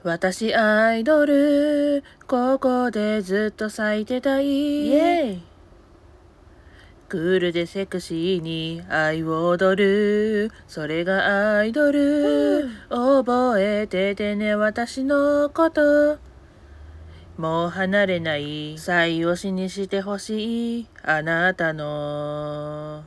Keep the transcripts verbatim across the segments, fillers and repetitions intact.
私アイドル、ここでずっと咲いてたい。イエーイ。クールでセクシーに愛を踊る。それがアイドル。覚えててね、私のこと。もう離れない。最推しにしてほしい。あなたの。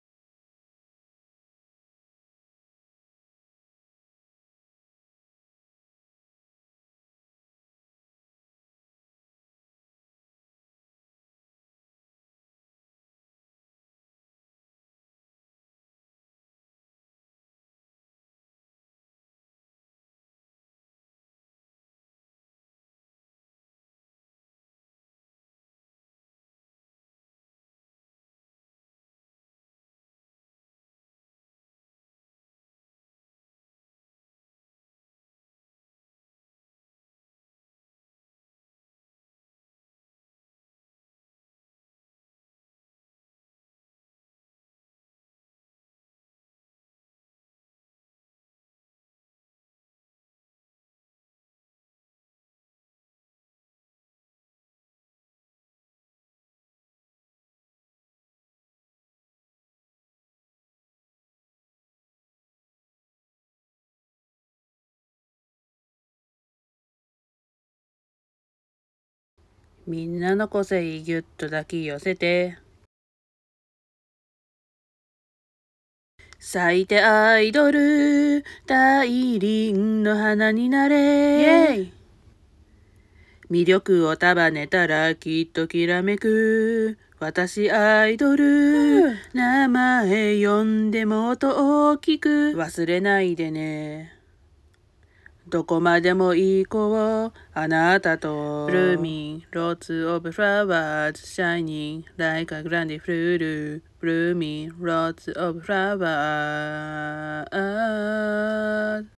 みんなの個性ぎゅっと抱き寄せて。咲いてアイドル、大輪の花になれ。イエーイ。魅力を束ねたらきっときらめく。私アイドル、名前呼んでもっと大きく。忘れないでね。どこまでも行こう、あなたと。Blooming, lots of flowers, shining like a grand fruit. Blooming, lots of flowers.